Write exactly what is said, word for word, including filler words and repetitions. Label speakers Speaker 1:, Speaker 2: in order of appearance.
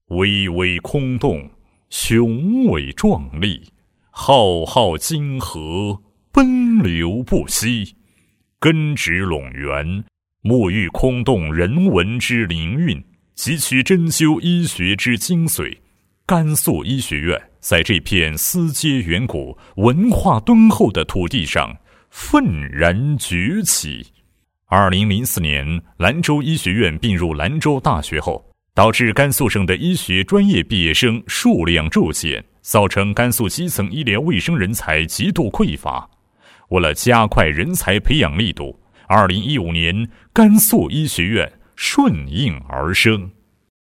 Speaker 1: 巍巍空洞，雄伟壮丽，浩浩金河，奔流不息，根植陇源，沐浴空洞人文之灵韵，汲取针灸医学之精髓。甘肃医学院在这片丝接远古、文化敦厚的土地上愤然崛起。二零零四年，兰州医学院并入兰州大学后，导致甘肃省的医学专业毕业生数量骤减，造成甘肃基层医疗卫生人才极度匮乏。为了加快人才培养力度，二零一五年甘肃医学院顺应而生。